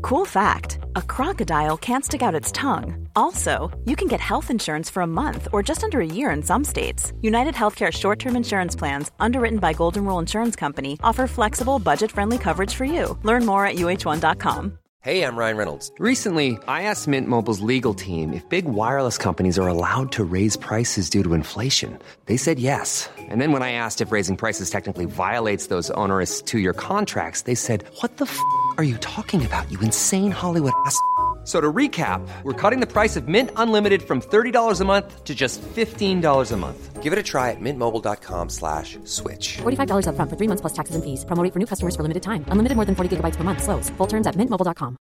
Cool fact, a crocodile can't stick out its tongue. Also, you can get health insurance for a month or just under a year in some states. United Healthcare short-term insurance plans, underwritten by Golden Rule Insurance Company, offer flexible, budget-friendly coverage for you. Learn more at uh1.com. Hey, I'm Ryan Reynolds. Recently, I asked Mint Mobile's legal team if big wireless companies are allowed to raise prices due to inflation. They said yes. And then when I asked if raising prices technically violates those onerous two-year contracts, they said, "What the f*** are you talking about, you insane Hollywood ass?" So to recap, we're cutting the price of Mint Unlimited from $30 a month to just $15 a month. Give it a try at mintmobile.com/switch. $45 up front for 3 months plus taxes and fees. Promo rate for new customers for limited time. Unlimited more than 40 gigabytes per month. Slows full terms at mintmobile.com.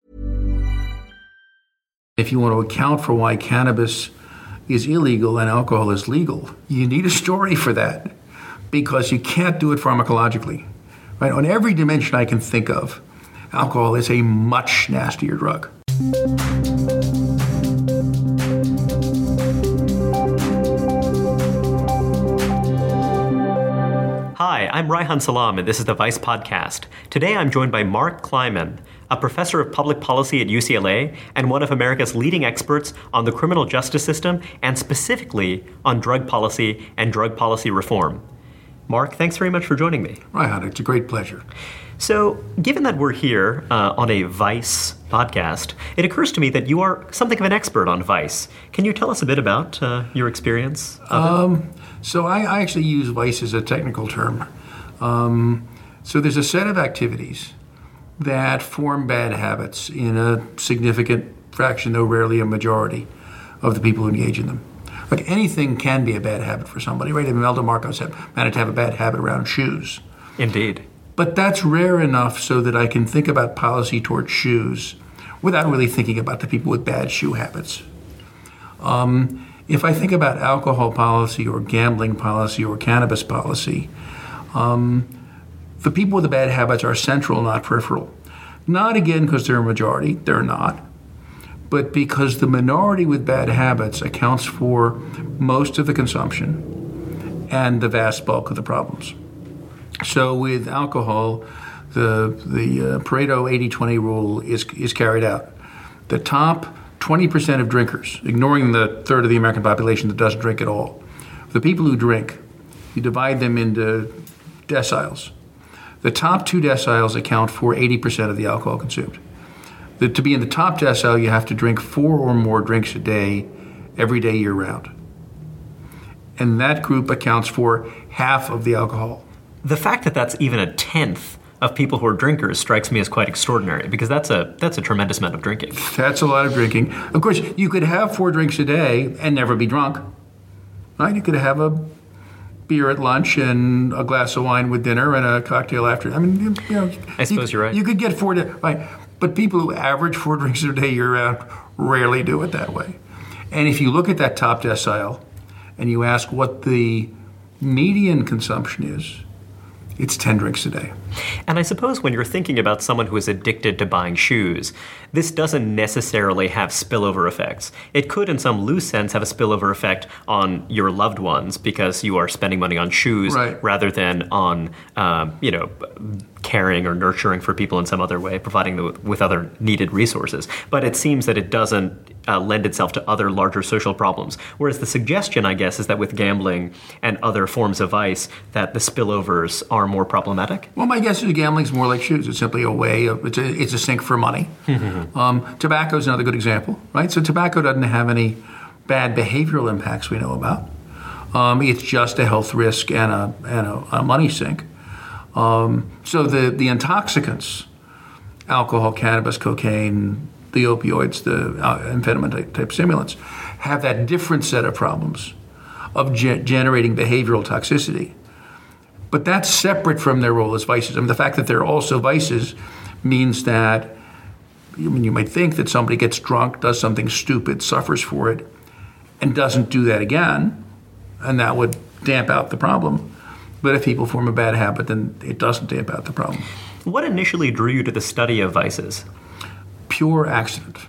If you want to account for why cannabis is illegal and alcohol is legal, you need a story for that, because you can't do it pharmacologically. Right? On every dimension I can think of, alcohol is a much nastier drug. Hi, I'm Reihan Salam, and this is the Vice Podcast. Today I'm joined by Mark Kleiman, a professor of public policy at UCLA and one of America's leading experts on the criminal justice system and specifically on drug policy and drug policy reform. Mark, thanks very much for joining me. Reihan, it's a great pleasure. So, given that we're here on a Vice podcast, it occurs to me that you are something of an expert on Vice. Can you tell us a bit about your experience of it? So I actually use Vice as a technical term. So there's a set of activities that form bad habits in a significant fraction, though rarely a majority, of the people who engage in them. Like anything can be a bad habit for somebody, right? Imelda Marcos managed to have a bad habit around shoes. Indeed. But that's rare enough so that I can think about policy towards shoes without really thinking about the people with bad shoe habits. If I think about alcohol policy or gambling policy or cannabis policy, the people with the bad habits are central, not peripheral. Not again because they're a majority, they're not, but because the minority with bad habits accounts for most of the consumption and the vast bulk of the problems. So with alcohol, the Pareto 80-20 rule is carried out. The top 20% of drinkers, ignoring the third of the American population that doesn't drink at all, the people who drink, you divide them into deciles. The top 2 deciles account for 80% of the alcohol consumed. To be in the top decile, you have to drink 4 or more drinks a day, every day year-round. And that group accounts for half of the alcohol. The fact that that's even a tenth of people who are drinkers strikes me as quite extraordinary, because that's a tremendous amount of drinking. That's a lot of drinking. Of course, you could have 4 drinks a day and never be drunk. Right? You could have a beer at lunch and a glass of wine with dinner and a cocktail after. I mean, you know. I suppose you're right. You could get 4 days, right? But people who average 4 drinks a day year-round rarely do it that way. And if you look at that top decile and you ask what the median consumption is, it's 10 drinks a day. And I suppose when you're thinking about someone who is addicted to buying shoes, this doesn't necessarily have spillover effects. It could, in some loose sense, have a spillover effect on your loved ones because you are spending money on shoes rather than on, caring or nurturing for people in some other way, providing them with other needed resources. But it seems that it doesn't lend itself to other larger social problems. Whereas the suggestion, I guess, is that with gambling and other forms of vice, that the spillovers are more problematic. Well, my guess is gambling's more like shoes. It's simply a way of, it's a sink for money. Tobacco is another good example, right? So tobacco doesn't have any bad behavioral impacts we know about. It's just a health risk and a money sink. So the intoxicants, alcohol, cannabis, cocaine, the opioids, the amphetamine-type stimulants, have that different set of problems of generating behavioral toxicity. But that's separate from their role as vices. I mean, the fact that they're also vices means that you might think that somebody gets drunk, does something stupid, suffers for it, and doesn't do that again, and that would damp out the problem. But if people form a bad habit, then it doesn't damp out the problem. What initially drew you to the study of vices? Pure accident.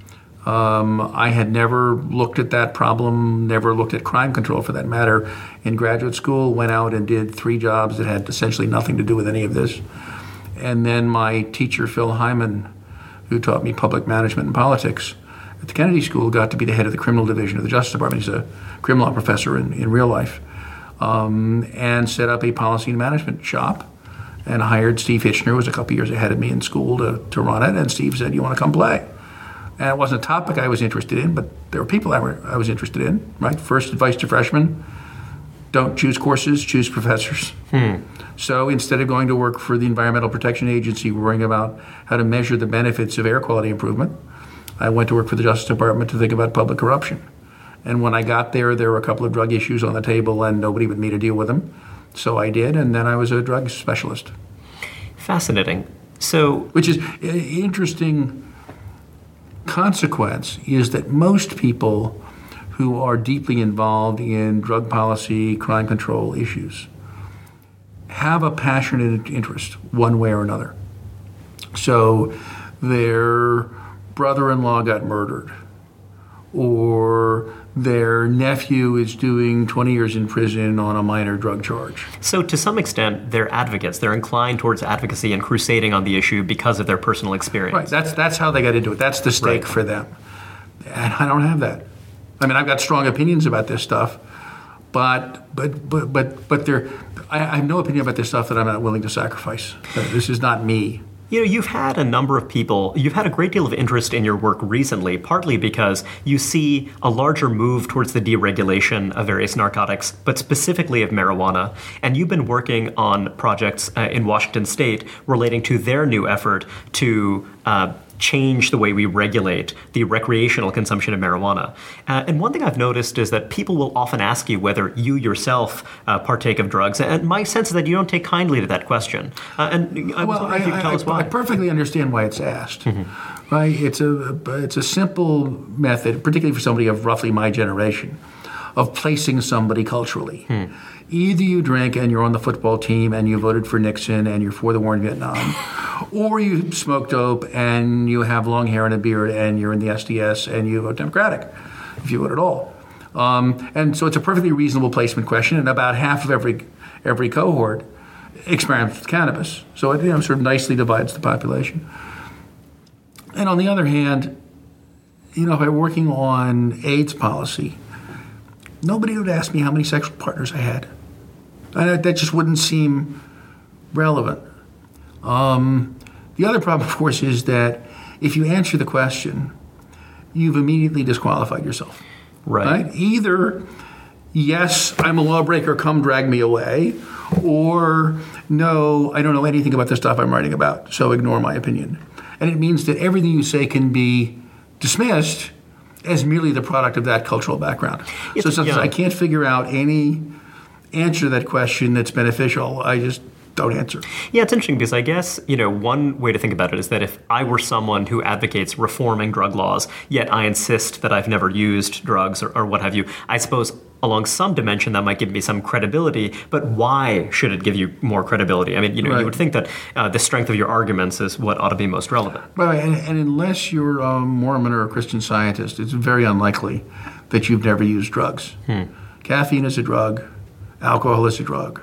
I had never looked at that problem, never looked at crime control for that matter. In graduate school, went out and did 3 jobs that had essentially nothing to do with any of this. And then my teacher, Phil Hyman, who taught me public management and politics at the Kennedy School, got to be the head of the criminal division of the Justice Department. He's a criminal law professor in real life, and set up a policy and management shop and hired Steve Hitchner, who was a couple years ahead of me in school, to run it. And Steve said, "You want to come play?" And it wasn't a topic I was interested in, but there were people I was interested in, right? First advice to freshmen: don't choose courses, choose professors. So instead of going to work for the Environmental Protection Agency, worrying about how to measure the benefits of air quality improvement, I went to work for the Justice Department to think about public corruption. And when I got there were a couple of drug issues on the table and nobody but me to deal with them. So I did, and then I was a drug specialist. Fascinating. So, which is an interesting consequence is that most people who are deeply involved in drug policy, crime control issues have a passionate interest one way or another. So their brother-in-law got murdered, or their nephew is doing 20 years in prison on a minor drug charge. So to some extent, they're advocates. They're inclined towards advocacy and crusading on the issue because of their personal experience. Right. That's how they got into it. That's the stake for them. And I don't have that. I mean, I've got strong opinions about this stuff, but I have no opinion about this stuff that I'm not willing to sacrifice. This is not me. You know, you've had a great deal of interest in your work recently, partly because you see a larger move towards the deregulation of various narcotics, but specifically of marijuana. And you've been working on projects in Washington State relating to their new effort to change the way we regulate the recreational consumption of marijuana. And one thing I've noticed is that people will often ask you whether you yourself partake of drugs. And my sense is that you don't take kindly to that question. And I was wondering if you could tell us why. I perfectly understand why it's asked. Mm-hmm. Right? It's a simple method, particularly for somebody of roughly my generation, of placing somebody culturally. Either you drink and you're on the football team and you voted for Nixon and you're for the war in Vietnam, or you smoke dope and you have long hair and a beard and you're in the SDS and you vote Democratic, if you vote at all. And so it's a perfectly reasonable placement question, and about half of every cohort experiments with cannabis. So it sort of nicely divides the population. And on the other hand, if I were working on AIDS policy, nobody would ask me how many sexual partners I had. That just wouldn't seem relevant. The other problem, of course, is that if you answer the question, you've immediately disqualified yourself. Right? Either, yes, I'm a lawbreaker, come drag me away, or no, I don't know anything about the stuff I'm writing about, so ignore my opinion. And it means that everything you say can be dismissed as merely the product of that cultural background. So sometimes I can't figure out any answer to that question that's beneficial. I just don't answer. Yeah, it's interesting because I guess, one way to think about it is that if I were someone who advocates reforming drug laws, yet I insist that I've never used drugs or what have you, I suppose along some dimension that might give me some credibility, but why should it give you more credibility? I mean, you would think that the strength of your arguments is what ought to be most relevant. Right, and unless you're a Mormon or a Christian Scientist, it's very unlikely that you've never used drugs. Caffeine is a drug. Alcohol is a drug.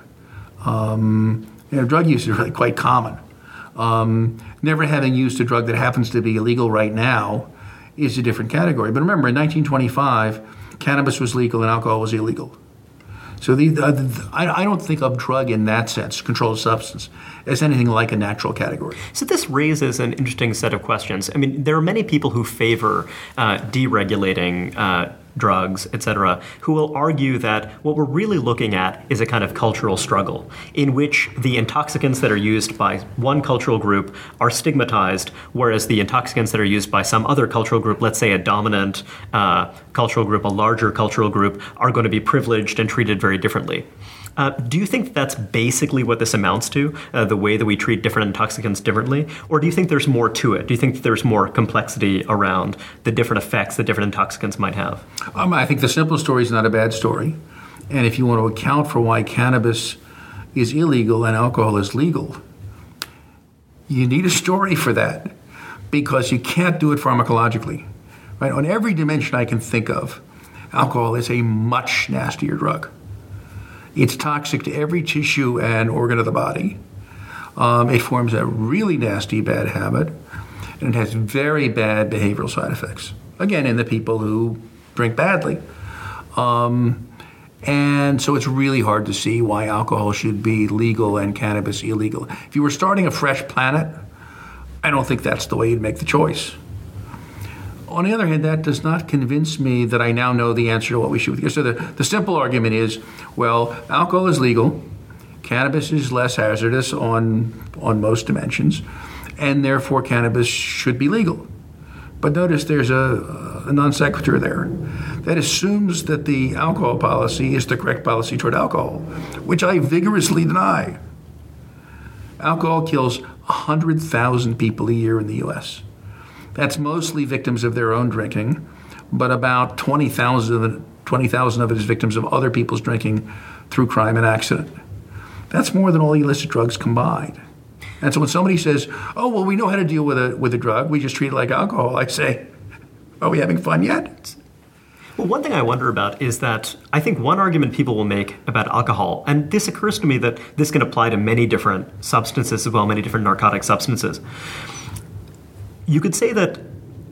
Drug use is really quite common. Never having used a drug that happens to be illegal right now is a different category. But remember, in 1925, cannabis was legal and alcohol was illegal. So I don't think of drug in that sense, controlled substance, as anything like a natural category. So this raises an interesting set of questions. I mean, there are many people who favor deregulating drugs, et cetera, who will argue that what we're really looking at is a kind of cultural struggle in which the intoxicants that are used by one cultural group are stigmatized, whereas the intoxicants that are used by some other cultural group, let's say a dominant cultural group, a larger cultural group, are going to be privileged and treated very differently. Do you think that's basically what this amounts to, the way that we treat different intoxicants differently? Or do you think there's more to it? Do you think there's more complexity around the different effects that different intoxicants might have? I think the simple story is not a bad story. And if you want to account for why cannabis is illegal and alcohol is legal, you need a story for that, because you can't do it pharmacologically. Right? On every dimension I can think of, alcohol is a much nastier drug. It's toxic to every tissue and organ of the body. It forms a really nasty bad habit. and it has very bad behavioral side effects. Again, in the people who drink badly. And so it's really hard to see why alcohol should be legal and cannabis illegal. If you were starting a fresh planet, I don't think that's the way you'd make the choice. On the other hand, that does not convince me that I now know the answer to what we should do. So the simple argument is, well, alcohol is legal, cannabis is less hazardous on most dimensions, and therefore cannabis should be legal. But notice there's a non sequitur there. That assumes that the alcohol policy is the correct policy toward alcohol, which I vigorously deny. Alcohol kills 100,000 people a year in the U.S. That's mostly victims of their own drinking, but about 20,000 of it is victims of other people's drinking through crime and accident. That's more than all illicit drugs combined. And so when somebody says, oh, well, we know how to deal with a drug, we just treat it like alcohol, I say, are we having fun yet? Well, one thing I wonder about is that I think one argument people will make about alcohol, and this occurs to me that this can apply to many different substances as well, many different narcotic substances. You could say that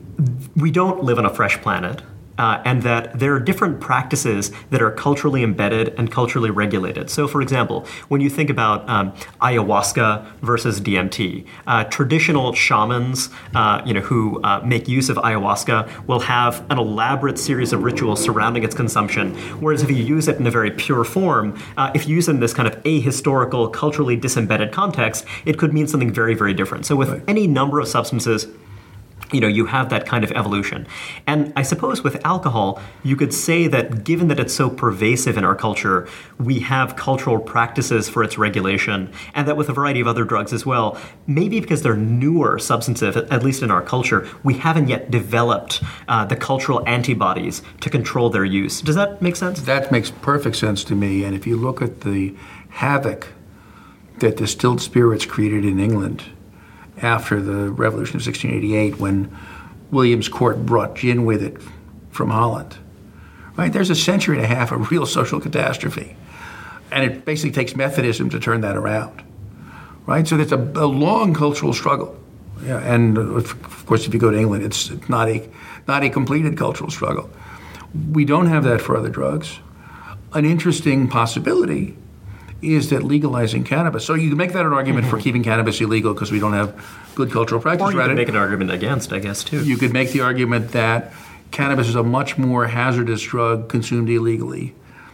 we don't live on a fresh planet, and that there are different practices that are culturally embedded and culturally regulated. So, for example, when you think about ayahuasca versus DMT, traditional shamans, who make use of ayahuasca will have an elaborate series of rituals surrounding its consumption. Whereas if you use it in a very pure form, if you use it in this kind of ahistorical, culturally disembedded context, it could mean something very, very different. So with any number of substances, you have that kind of evolution. And I suppose with alcohol, you could say that given that it's so pervasive in our culture, we have cultural practices for its regulation, and that with a variety of other drugs as well, maybe because they're newer substances, at least in our culture, we haven't yet developed the cultural antibodies to control their use. Does that make sense? That makes perfect sense to me. And if you look at the havoc that distilled spirits created in England after the Revolution of 1688, when William's court brought gin with it from Holland, right? There's a century and a half of real social catastrophe. And it basically takes Methodism to turn that around, right? So there's a long cultural struggle. Yeah, and of course, if you go to England, it's not a completed cultural struggle. We don't have that for other drugs. An interesting possibility is that legalizing cannabis. So you can make that an argument for keeping cannabis illegal because we don't have good cultural practice. Or you can make an argument against, I guess, too. You could make the argument that cannabis is a much more hazardous drug consumed illegally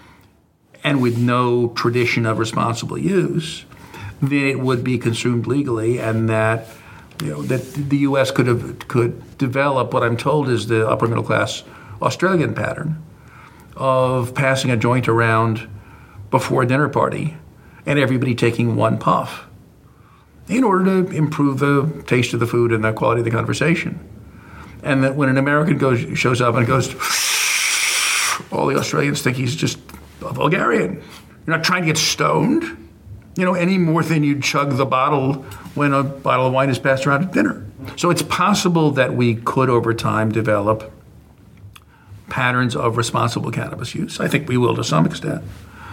and with no tradition of responsible use than it would be consumed legally, and that that the U.S. could develop what I'm told is the upper middle class Australian pattern of passing a joint around before a dinner party and everybody taking one puff in order to improve the taste of the food and the quality of the conversation. And that when an American shows up and goes, all the Australians think he's just a vulgarian. You're not trying to get stoned, any more than you'd chug the bottle when a bottle of wine is passed around at dinner. So it's possible that we could over time develop patterns of responsible cannabis use. I think we will to some extent.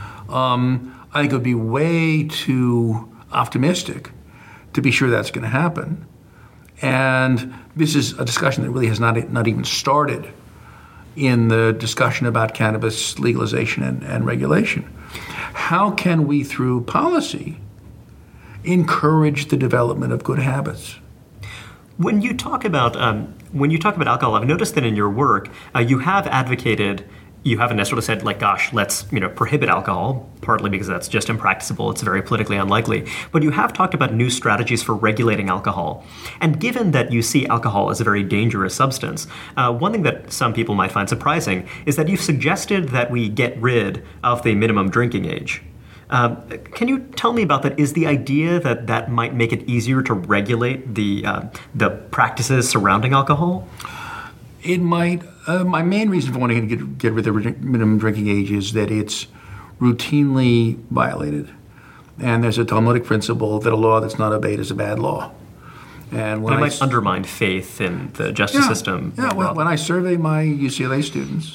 I think it would be way too optimistic to be sure that's going to happen. And this is a discussion that really has not even started in the discussion about cannabis legalization and regulation. How can we, through policy, encourage the development of good habits? When you talk about alcohol, I've noticed that in your work, you have advocated. You haven't necessarily said, gosh, let's prohibit alcohol, partly because that's just impracticable. It's very politically unlikely. But you have talked about new strategies for regulating alcohol. And given that you see alcohol as a very dangerous substance, one thing that some people might find surprising is that you've suggested that we get rid of the minimum drinking age. Can you tell me about that? Is the idea that might make it easier to regulate the practices surrounding alcohol? It might. My main reason for wanting to get rid of the minimum drinking age is that it's routinely violated. And there's a Talmudic principle that a law that's not obeyed is a bad law. And when it might undermine faith in the justice system. Yeah, when I survey my UCLA students,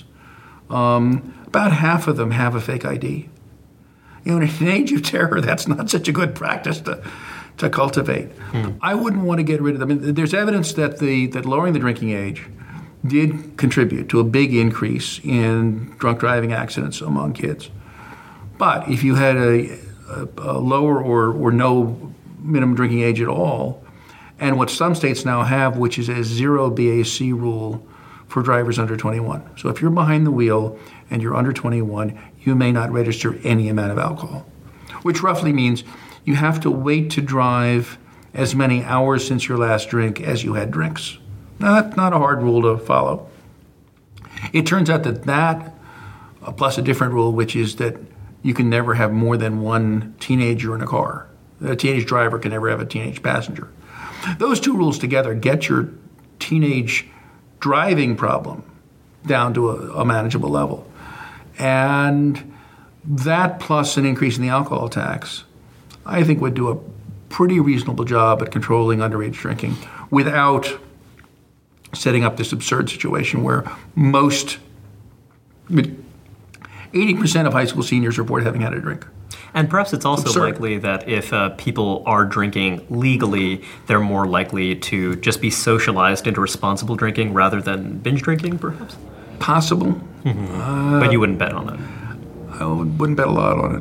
about half of them have a fake ID. In an age of terror, that's not such a good practice to cultivate. I wouldn't want to get rid of them. I mean, there's evidence that that lowering the drinking age did contribute to a big increase in drunk driving accidents among kids. But if you had a lower or no minimum drinking age at all, and what some states now have, which is a 0 BAC rule for drivers under 21. So if you're behind the wheel and you're under 21, you may not register any amount of alcohol, which roughly means you have to wait to drive as many hours since your last drink as you had drinks. Now, that's not a hard rule to follow. It turns out that plus a different rule, which is that you can never have more than one teenager in a car. A teenage driver can never have a teenage passenger. Those two rules together get your teenage driving problem down to a manageable level. And that plus an increase in the alcohol tax, I think would do a pretty reasonable job at controlling underage drinking without setting up this absurd situation where 80% of high school seniors report having had a drink. And perhaps it's also absurd. likely that if people are drinking legally, they're more likely to just be socialized into responsible drinking rather than binge drinking, perhaps? Possible. But you wouldn't bet on that. I wouldn't bet a lot on it.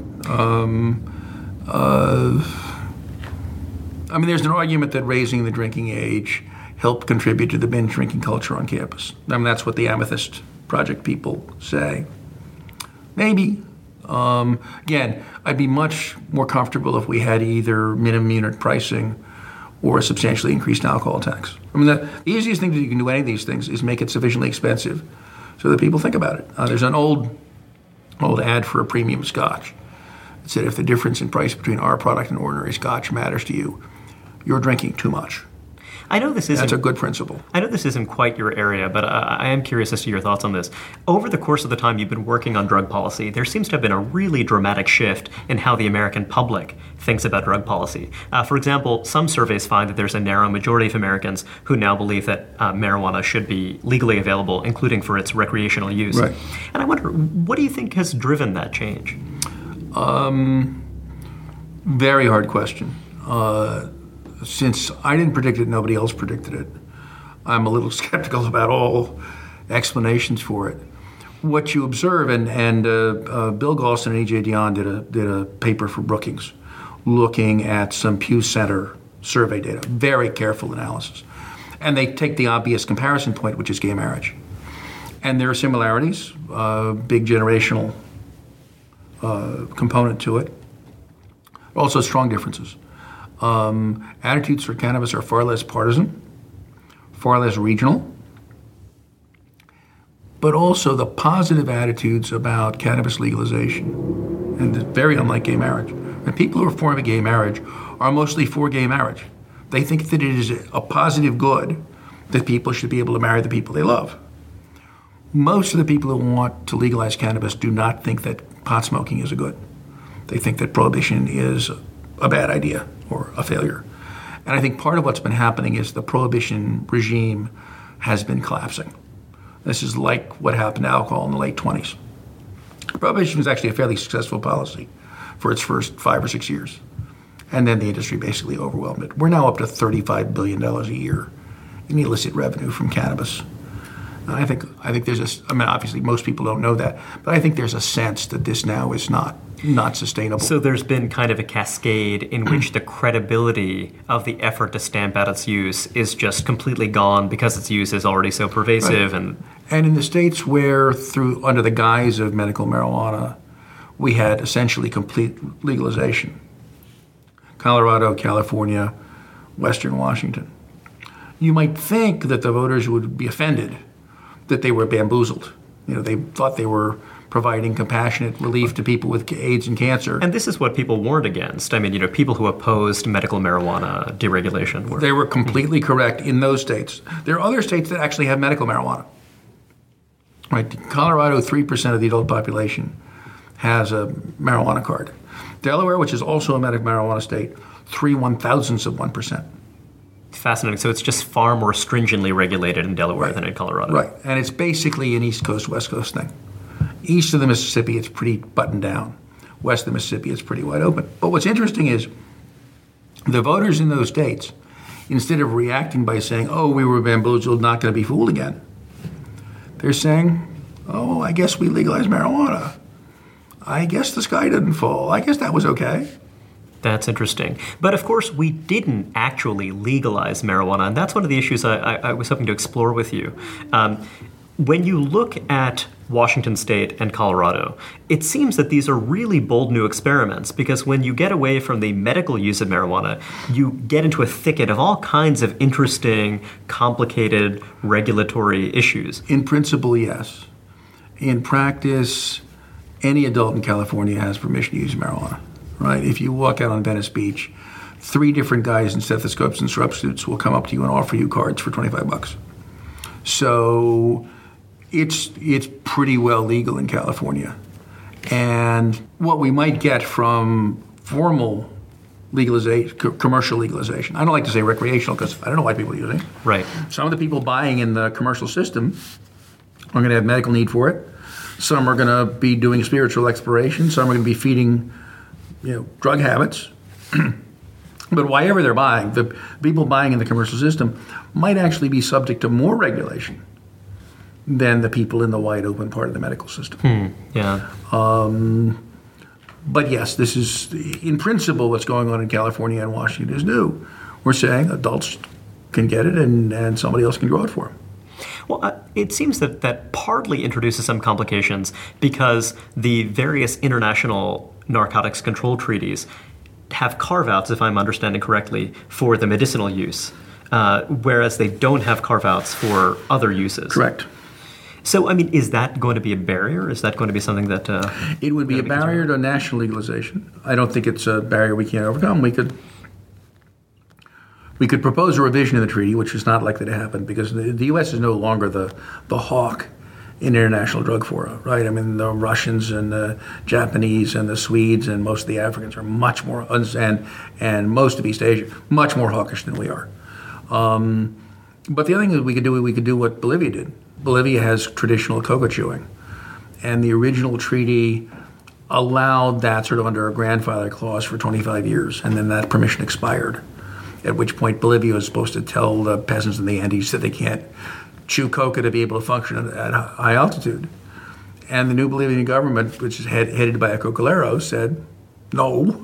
I mean, there's an argument that raising the drinking age helped contribute to the binge drinking culture on campus. I mean, that's what the Amethyst Project people say. Maybe. Again, I'd be much more comfortable if we had either minimum unit pricing or a substantially increased alcohol tax. I mean, the easiest thing that you can do any of these things is make it sufficiently expensive so that people think about it. There's an old ad for a premium scotch. It said, if the difference in price between our product and ordinary scotch matters to you, you're drinking too much. I know this isn't. That's a good principle. I know this isn't quite your area, but I am curious as to your thoughts on this. Over the course of the time you've been working on drug policy, there seems to have been a really dramatic shift in how the American public thinks about drug policy. For example, some surveys find that there's a narrow majority of Americans who now believe that marijuana should be legally available, including for its recreational use. Right. And I wonder, what do you think has driven that change? Very hard question. Since I didn't predict it, nobody else predicted it. I'm a little skeptical about all explanations for it. What you observe, and Bill Galston and E.J. Dionne did a paper for Brookings looking at some Pew Center survey data, very careful analysis. And they take the obvious comparison point, which is gay marriage. And there are similarities, big generational component to it, also strong differences. Attitudes for cannabis are far less partisan, far less regional, but also the positive attitudes about cannabis legalization, and it's very unlike gay marriage. And people who are for gay marriage are mostly for gay marriage. They think that it is a positive good that people should be able to marry the people they love. Most of the people who want to legalize cannabis do not think that pot smoking is a good. They think that prohibition is a bad idea or a failure. And I think part of what's been happening is the prohibition regime has been collapsing. This is like what happened to alcohol in the late 20s. Prohibition was actually a fairly successful policy for its first 5 or 6 years. And then the industry basically overwhelmed it. We're now up to $35 billion a year in illicit revenue from cannabis. And I think there's obviously most people don't know that, but I think there's a sense that this now is not sustainable. So there's been kind of a cascade in which the credibility of the effort to stamp out its use is just completely gone because its use is already so pervasive. Right. And in the states where, under the guise of medical marijuana, we had essentially complete legalization, Colorado, California, Western Washington, you might think that the voters would be offended that they were bamboozled. They thought they were providing compassionate relief to people with AIDS and cancer. And this is what people warned against. I mean, people who opposed medical marijuana deregulation They were completely correct in those states. There are other states that actually have medical marijuana. Right? Colorado, 3% of the adult population has a marijuana card. Delaware, which is also a medical marijuana state, 0.003%. Fascinating. So it's just far more stringently regulated in Delaware than in Colorado. Right. And it's basically an East Coast, West Coast thing. East of the Mississippi, it's pretty buttoned down. West of the Mississippi, it's pretty wide open. But what's interesting is The voters in those states, instead of reacting by saying, oh, we were bamboozled, not going to be fooled again, they're saying, oh, I guess we legalized marijuana. I guess the sky didn't fall. I guess that was okay. That's interesting. But of course, we didn't actually legalize marijuana, and that's one of the issues I was hoping to explore with you. When you look at Washington State and Colorado, it seems that these are really bold new experiments, because when you get away from the medical use of marijuana, you get into a thicket of all kinds of interesting, complicated regulatory issues. In principle, yes. In practice, any adult in California has permission to use marijuana, right? If you walk out on Venice Beach, 3 different guys in stethoscopes and scrub suits will come up to you and offer you cards for $25. So it's pretty well legal in California. And what we might get from formal legalization, commercial legalization, I don't like to say recreational because I don't know why people are using it. Right. Some of the people buying in the commercial system are going to have medical need for it. Some are going to be doing spiritual exploration. Some are going to be feeding, drug habits. But wherever they're buying, the people buying in the commercial system might actually be subject to more regulation than the people in the wide open part of the medical system. Yeah. But yes, this is, in principle, what's going on in California and Washington is new. We're saying adults can get it and somebody else can grow it for them. Well, it seems that partly introduces some complications because the various international narcotics control treaties have carve-outs, if I'm understanding correctly, for the medicinal use, whereas they don't have carve-outs for other uses. Correct. So, is that going to be a barrier? Is that going to be something that... it would be a barrier to national legalization. I don't think it's a barrier we can't overcome. We could propose a revision of the treaty, which is not likely to happen because the U.S. is no longer the hawk in international drug fora, right? The Russians and the Japanese and the Swedes and most of the Africans are much more, and most of East Asia, much more hawkish than we are. But the other thing is we could do what Bolivia did. Bolivia has traditional coca chewing, and the original treaty allowed that sort of under a grandfather clause for 25 years, and then that permission expired, at which point Bolivia was supposed to tell the peasants in the Andes that they can't chew coca to be able to function at high altitude. And the new Bolivian government, which is headed by a cocalero, said no,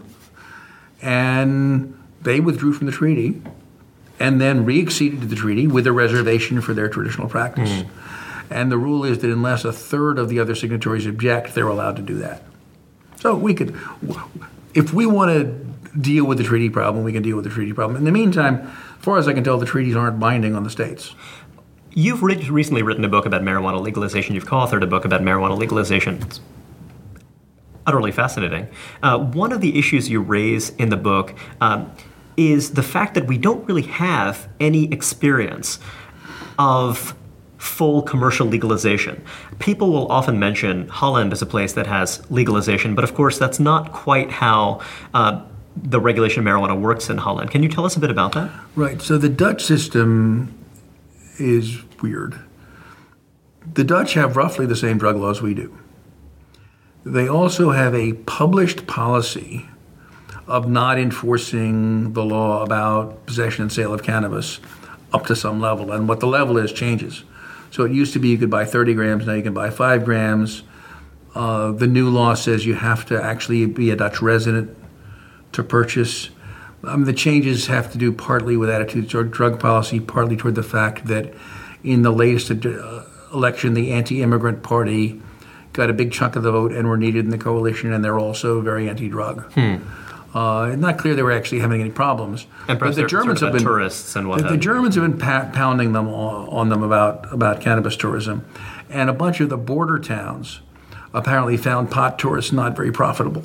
and they withdrew from the treaty and then re-acceded to the treaty with a reservation for their traditional practice. And the rule is that unless a third of the other signatories object, they're allowed to do that. So we could, if we want to deal with the treaty problem, we can deal with the treaty problem. In the meantime, as far as I can tell, the treaties aren't binding on the states. You've recently written a book about marijuana legalization. You've co-authored a book about marijuana legalization. It's utterly fascinating. One of the issues you raise in the book is the fact that we don't really have any experience of full commercial legalization. People will often mention Holland as a place that has legalization, but of course that's not quite how the regulation of marijuana works in Holland. Can you tell us a bit about that? Right. So the Dutch system is weird. The Dutch have roughly the same drug laws we do. They also have a published policy of not enforcing the law about possession and sale of cannabis up to some level. And what the level is changes. So it used to be you could buy 30 grams, now you can buy 5 grams. The new law says you have to actually be a Dutch resident to purchase. The changes have to do partly with attitudes toward drug policy, partly toward the fact that in the latest election, the anti-immigrant party got a big chunk of the vote and were needed in the coalition, and they're also very anti-drug. It's not clear they were actually having any problems. And perhaps the Germans have been tourists and what the Germans have been pounding them on them about cannabis tourism, and a bunch of the border towns apparently found pot tourists not very profitable.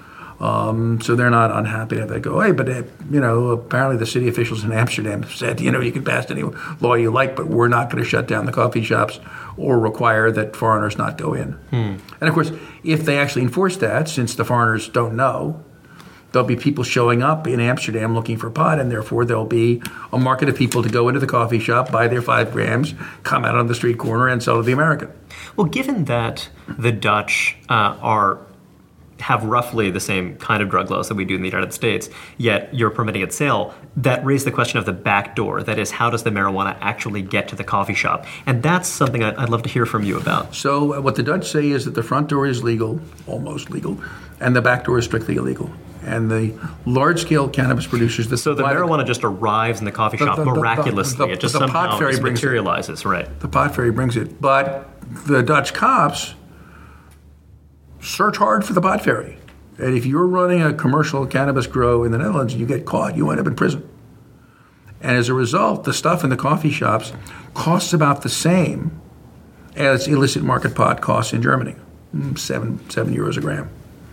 So they're not unhappy to have that go away. But apparently the city officials in Amsterdam said, you can pass any law you like, but we're not going to shut down the coffee shops or require that foreigners not go in. And of course, if they actually enforce that, since the foreigners don't know, there'll be people showing up in Amsterdam looking for pot, and therefore there'll be a market of people to go into the coffee shop, buy their 5 grams, come out on the street corner, and sell to the American. Well, given that the Dutch are have roughly the same kind of drug laws that we do in the United States, yet you're permitting its sale, that raised the question of the back door. That is, how does the marijuana actually get to the coffee shop? And that's something I'd love to hear from you about. So what the Dutch say is that the front door is legal, almost legal, and the back door is strictly illegal. And the large-scale cannabis producers... So the marijuana just arrives in the coffee shop miraculously. It just somehow just materializes, right? The pot fairy brings it. But the Dutch cops search hard for the pot fairy. And if you're running a commercial cannabis grow in the Netherlands and you get caught, you end up in prison. And as a result, the stuff in the coffee shops costs about the same as illicit market pot costs in Germany, €7 a gram.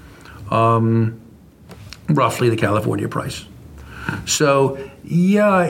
Roughly the California price. So, yeah,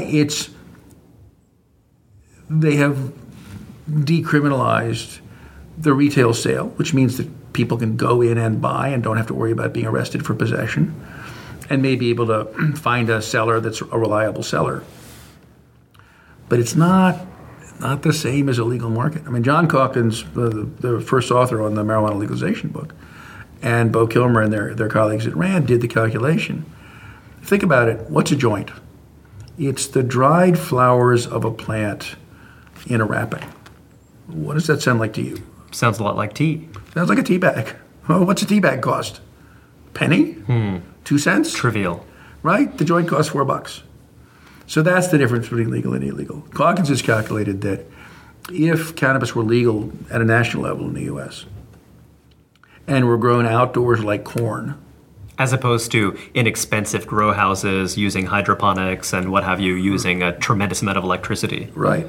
they have decriminalized the retail sale, which means that people can go in and buy and don't have to worry about being arrested for possession, and may be able to find a seller that's a reliable seller. But it's not the same as a legal market. I mean, John Calkins, the first author on the marijuana legalization book, and Bo Kilmer and their colleagues at RAND did the calculation. Think about it. What's a joint? It's the dried flowers of a plant in a wrapping. What does that sound like to you? Sounds a lot like tea. Sounds like a tea bag. Well, what's a tea bag cost? Penny? 2 cents? Trivial. Right? The joint costs $4. So that's the difference between legal and illegal. Calkins has calculated that if cannabis were legal at a national level in the U.S., and were grown outdoors like corn. As opposed to inexpensive grow houses using hydroponics and what have you, using a tremendous amount of electricity. Right.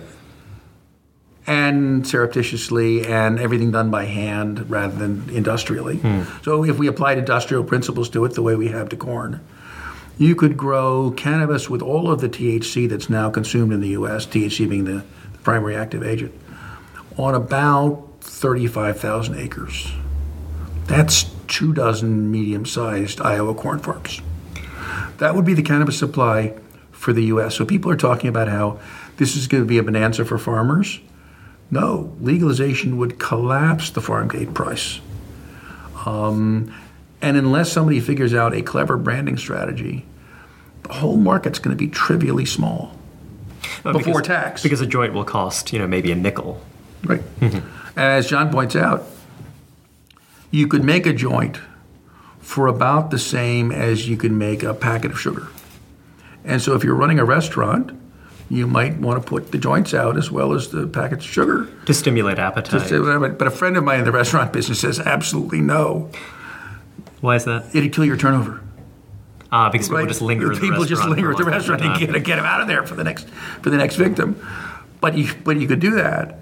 And surreptitiously, and everything done by hand rather than industrially. So if we applied industrial principles to it the way we have to corn, you could grow cannabis with all of the THC that's now consumed in the U.S., THC being the primary active agent, on about 35,000 acres. That's 24 medium-sized Iowa corn farms. That would be the cannabis supply for the U.S. So people are talking about how this is going to be a bonanza for farmers. No, legalization would collapse the farm gate price. And unless somebody figures out a clever branding strategy, the whole market's going to be trivially small before tax. Because a joint will cost, maybe a nickel. Right. And as John points out, you could make a joint for about the same as you could make a packet of sugar. And so if you're running a restaurant, you might want to put the joints out as well as the packets of sugar. To stimulate appetite. But a friend of mine in the restaurant business says absolutely no. Why is that? It'd kill your turnover. Because people just linger at the restaurant. People just linger at the restaurant and get them out of there for the next victim. But you could do that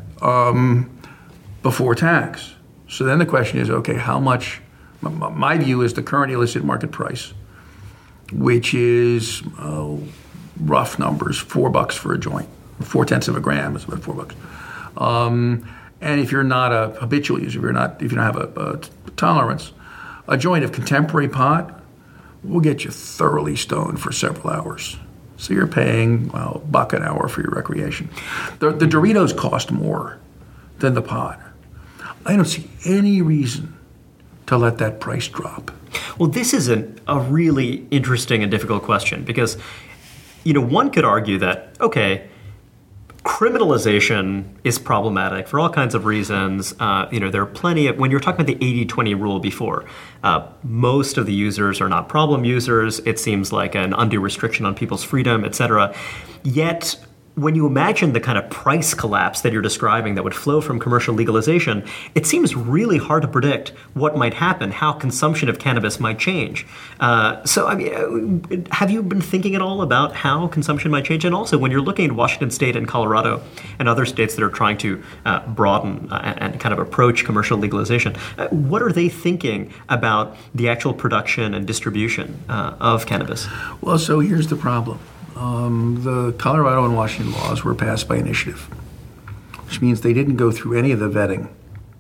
before tax. So then the question is, okay, how much? My view is the current illicit market price, which is rough numbers, $4 for a joint. 0.4 of a gram is about $4. And if you're not a habitual user, if you don't have a tolerance, a joint of contemporary pot will get you thoroughly stoned for several hours. So you're paying $1 an hour for your recreation. The Doritos cost more than the pot. I don't see any reason to let that price drop. Well, this is a really interesting and difficult question because, one could argue that, okay, criminalization is problematic for all kinds of reasons. There are plenty of, when you're talking about the 80-20 rule before, most of the users are not problem users. It seems like an undue restriction on people's freedom, et cetera. Yet, when you imagine the kind of price collapse that you're describing that would flow from commercial legalization, it seems really hard to predict what might happen, how consumption of cannabis might change. So, have you been thinking at all about how consumption might change? And also, when you're looking at Washington State and Colorado and other states that are trying to broaden and kind of approach commercial legalization, what are they thinking about the actual production and distribution of cannabis? Well, so here's the problem. The Colorado and Washington laws were passed by initiative, which means they didn't go through any of the vetting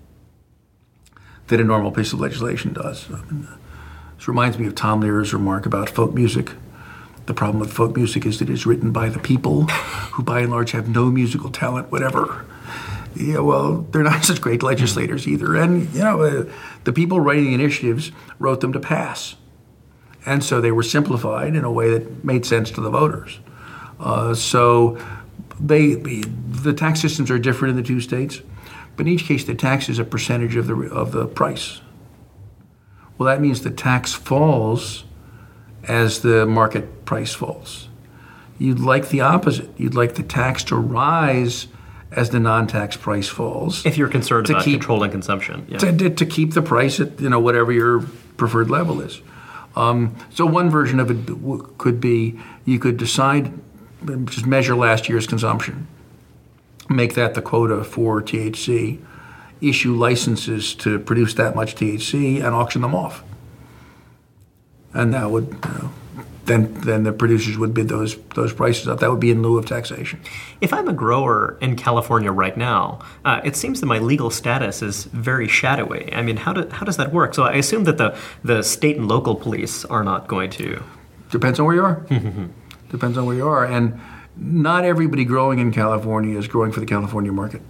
that a normal piece of legislation does. This reminds me of Tom Lehrer's remark about folk music. The problem with folk music is that it's written by the people who by and large have no musical talent whatever. Yeah, well, they're not such great legislators either. And, the people writing the initiatives wrote them to pass. And so they were simplified in a way that made sense to the voters. So the tax systems are different in the two states, but in each case the tax is a percentage of the price. Well, that means the tax falls as the market price falls. You'd like the opposite. You'd like the tax to rise as the non-tax price falls. If you're concerned about controlling consumption. Yeah. To keep the price at whatever your preferred level is. So one version of it could be you could decide, just measure last year's consumption, make that the quota for THC, issue licenses to produce that much THC, and auction them off. And that would, then the producers would bid those prices up. That would be in lieu of taxation. If I'm a grower in California right now, it seems that my legal status is very shadowy. I mean, how does that work? So I assume that the state and local police are not going to. Depends on where you are. Depends on where you are, and not everybody growing in California is growing for the California market.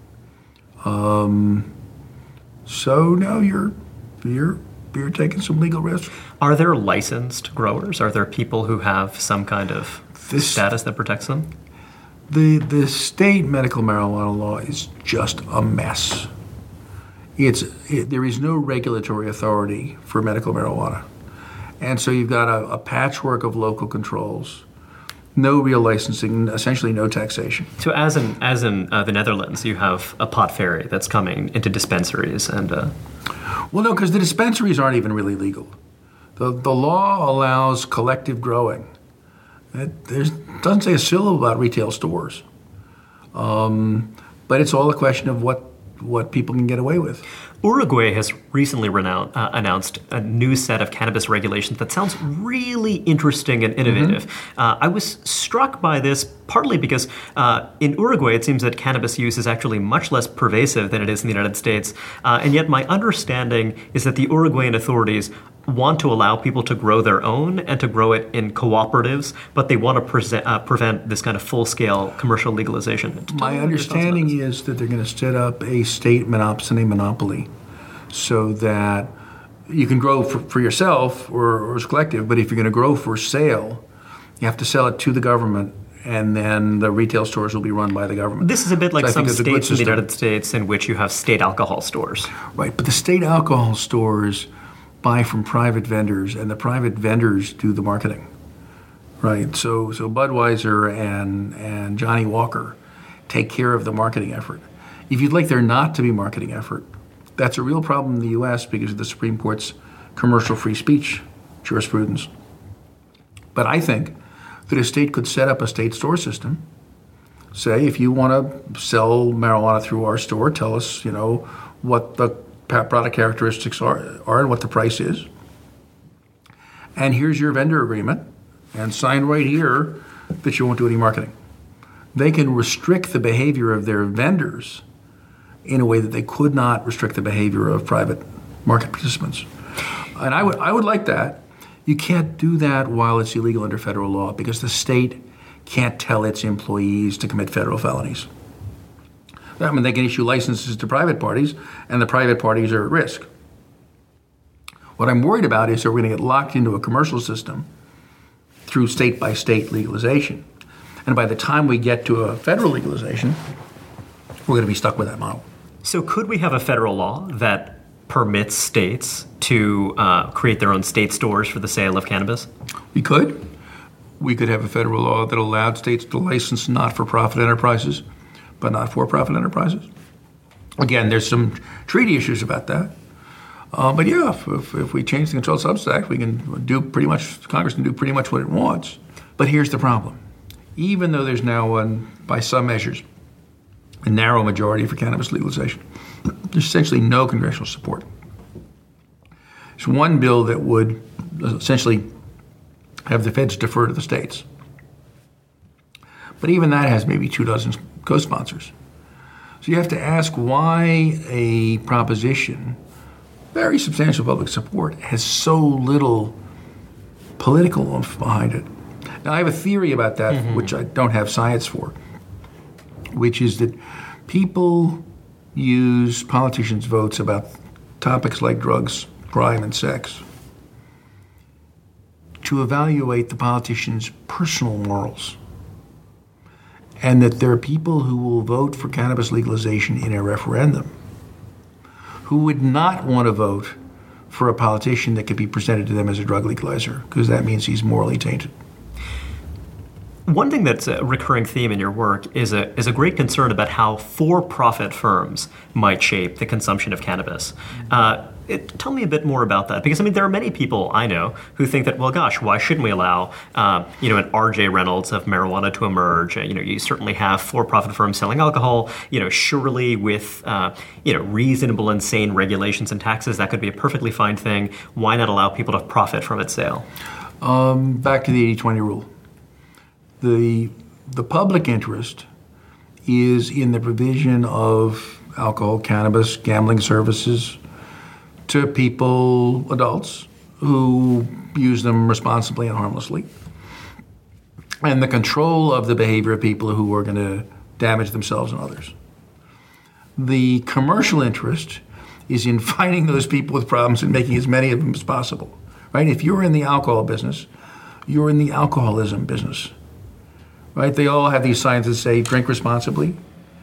So no, you're taking some legal risk. Are there licensed growers? Are there people who have some kind of status that protects them? The state medical marijuana law is just a mess. There is no regulatory authority for medical marijuana. And so you've got a patchwork of local controls, no real licensing, essentially no taxation. So as in the Netherlands, you have a pot ferry that's coming into dispensaries and... Well, no, because the dispensaries aren't even really legal. The law allows collective growing. It doesn't say a syllable about retail stores. But it's all a question of what people can get away with. Uruguay has recently announced a new set of cannabis regulations that sounds really interesting and innovative. I was struck by this partly because in Uruguay it seems that cannabis use is actually much less pervasive than it is in the United States. And yet my understanding is that the Uruguayan authorities want to allow people to grow their own and to grow it in cooperatives, but they want to prevent this kind of full-scale commercial legalization. My understanding is that they're going to set up a state monopoly so that you can grow for yourself or as a collective, but if you're going to grow for sale, you have to sell it to the government, and then the retail stores will be run by the government. This is a bit like some states in the United States in which you have state alcohol stores. Right, but the state alcohol stores buy from private vendors, and the private vendors do the marketing, right? So Budweiser and Johnny Walker take care of the marketing effort. If you'd like there not to be marketing effort, that's a real problem in the U.S. because of the Supreme Court's commercial free speech jurisprudence. But I think that a state could set up a state store system. Say, if you want to sell marijuana through our store, tell us, what the product characteristics are and what the price is. And here's your vendor agreement, and sign right here that you won't do any marketing. They can restrict the behavior of their vendors in a way that they could not restrict the behavior of private market participants. And I would like that. You can't do that while it's illegal under federal law because the state can't tell its employees to commit federal felonies. I mean, they can issue licenses to private parties, and the private parties are at risk. What I'm worried about is that we're going to get locked into a commercial system through state-by-state legalization. And by the time we get to a federal legalization, we're going to be stuck with that model. So could we have a federal law that permits states to create their own state stores for the sale of cannabis? We could. We could have a federal law that allowed states to license not-for-profit enterprises, but not for-profit enterprises. Again, there's some treaty issues about that. But yeah, if we change the Controlled Substances Act, we can do pretty much, Congress can do pretty much what it wants. But here's the problem. Even though there's now, by some measures, a narrow majority for cannabis legalization, there's essentially no congressional support. There's one bill that would essentially have the feds defer to the states. But even that has maybe 24 co-sponsors. So you have to ask why a proposition, very substantial public support, has so little political oomph behind it. Now, I have a theory about that, which I don't have science for, which is that People use politicians' votes about topics like drugs, crime, and sex to evaluate the politician's personal morals. And that there are people who will vote for cannabis legalization in a referendum who would not want to vote for a politician that could be presented to them as a drug legalizer, because that means he's morally tainted. One thing that's a recurring theme in your work is a great concern about how for-profit firms might shape the consumption of cannabis. Tell me a bit more about that, because there are many people I know who think that, well, gosh, why shouldn't we allow an R.J. Reynolds of marijuana to emerge? You certainly have for-profit firms selling alcohol. Surely with reasonable and sane regulations and taxes, that could be a perfectly fine thing. Why not allow people to profit from its sale? Back to the 80-20 rule. The public interest is in the provision of alcohol, cannabis, gambling services to people, adults, who use them responsibly and harmlessly, and the control of the behavior of people who are going to damage themselves and others. The commercial interest is in finding those people with problems and making as many of them as possible, right? If you're in the alcohol business, you're in the alcoholism business. Right? They all have these signs that say, drink responsibly.